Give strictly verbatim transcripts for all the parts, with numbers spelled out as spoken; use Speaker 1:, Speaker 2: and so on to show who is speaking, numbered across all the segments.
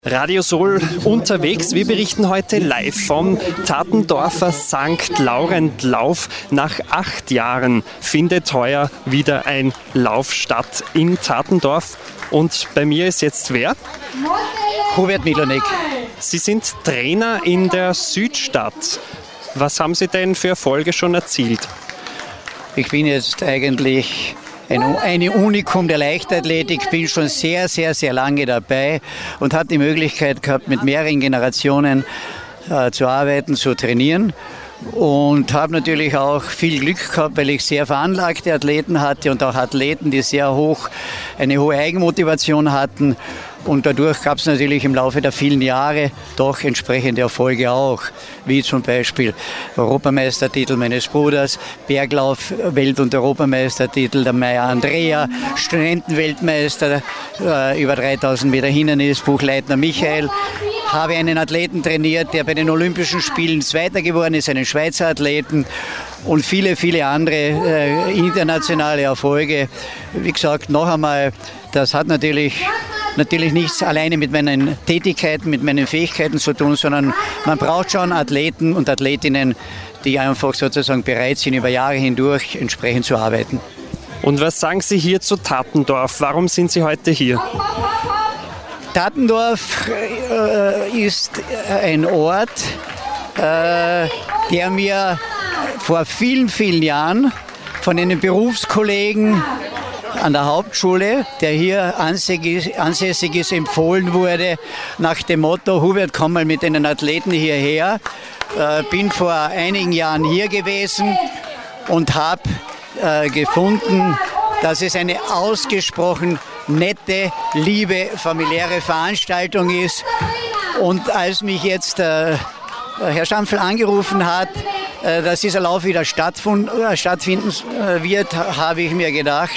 Speaker 1: Radio Soul unterwegs. Wir berichten heute live vom Tattendorfer Sankt Laurent Lauf. Nach acht Jahren findet heuer wieder ein Lauf statt in Tattendorf. Und bei mir ist jetzt wer?
Speaker 2: Hubert Milonek.
Speaker 1: Sie sind Trainer in der Südstadt. Was haben Sie denn für Erfolge schon erzielt?
Speaker 2: Ich bin jetzt eigentlich ein, ein Unikum der Leichtathletik, bin schon sehr, sehr, sehr lange dabei und habe die Möglichkeit gehabt, mit mehreren Generationen äh, zu arbeiten, zu trainieren. Und habe natürlich auch viel Glück gehabt, weil ich sehr veranlagte Athleten hatte und auch Athleten, die sehr hoch eine hohe Eigenmotivation hatten. Und dadurch gab es natürlich im Laufe der vielen Jahre doch entsprechende Erfolge auch, wie zum Beispiel Europameistertitel meines Bruders, Berglauf-Welt- und Europameistertitel der Maya Andrea, Studentenweltmeister äh, über dreitausend Meter Hindernis, Buchleitner Michael. Habe einen Athleten trainiert, der bei den Olympischen Spielen Zweiter geworden ist, einen Schweizer Athleten und viele, viele andere äh, internationale Erfolge. Wie gesagt, noch einmal, das hat natürlich Natürlich nichts alleine mit meinen Tätigkeiten, mit meinen Fähigkeiten zu tun, sondern man braucht schon Athleten und Athletinnen, die einfach sozusagen bereit sind, über Jahre hindurch entsprechend zu arbeiten.
Speaker 1: Und was sagen Sie hier zu Tattendorf? Warum sind Sie heute hier?
Speaker 2: Tattendorf äh, ist ein Ort, äh, der mir vor vielen, vielen Jahren von einem Berufskollegen an der Hauptschule, der hier ansässig, ansässig ist, empfohlen wurde, nach dem Motto, Hubert, komm mal mit den Athleten hierher. Äh, bin vor einigen Jahren hier gewesen und habe äh, gefunden, dass es eine ausgesprochen nette, liebe, familiäre Veranstaltung ist. Und als mich jetzt äh, Herr Stampfl angerufen hat, äh, dass dieser Lauf wieder stattfinden, äh, stattfinden wird, habe ich mir gedacht,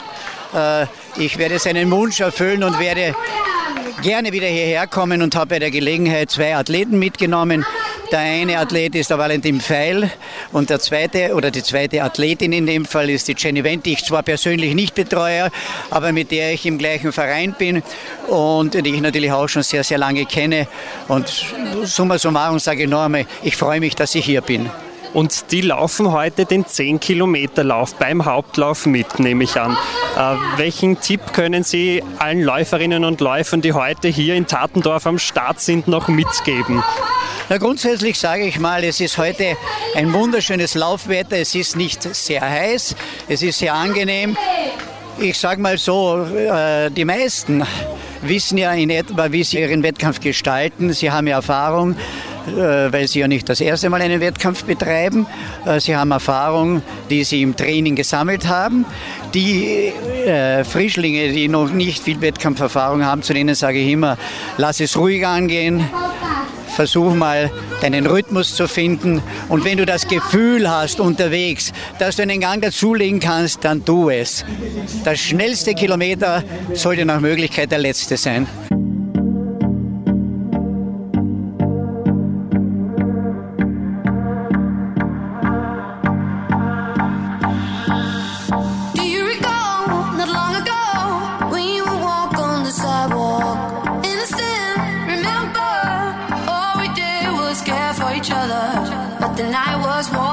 Speaker 2: ich werde seinen Wunsch erfüllen und werde gerne wieder hierher kommen und habe bei der Gelegenheit zwei Athleten mitgenommen. Der eine Athlet ist der Valentin Pfeil und der zweite oder die zweite Athletin in dem Fall ist die Jenny Wendt, die ich zwar persönlich nicht betreue, aber mit der ich im gleichen Verein bin und die ich natürlich auch schon sehr, sehr lange kenne. Und summa summarum sage ich noch einmal, ich freue mich, dass ich hier bin.
Speaker 1: Und die laufen heute den zehn Kilometer Lauf beim Hauptlauf mit, nehme ich an. Äh, welchen Tipp können Sie allen Läuferinnen und Läufern, die heute hier in Tattendorf am Start sind, noch mitgeben?
Speaker 2: Na, grundsätzlich sage ich mal, es ist heute ein wunderschönes Laufwetter. Es ist nicht sehr heiß, es ist sehr angenehm. Ich sage mal so, äh, die meisten wissen ja in etwa, wie sie ihren Wettkampf gestalten. Sie haben ja Erfahrung, weil sie ja nicht das erste Mal einen Wettkampf betreiben. Sie haben Erfahrung, die sie im Training gesammelt haben. Die äh, Frischlinge, die noch nicht viel Wettkampferfahrung haben, zu denen sage ich immer, lass es ruhig angehen. Versuch mal, deinen Rhythmus zu finden. Und wenn du das Gefühl hast unterwegs, dass du einen Gang dazulegen kannst, dann tu es. Der schnellste Kilometer sollte nach Möglichkeit der letzte sein.
Speaker 3: But the night was warm.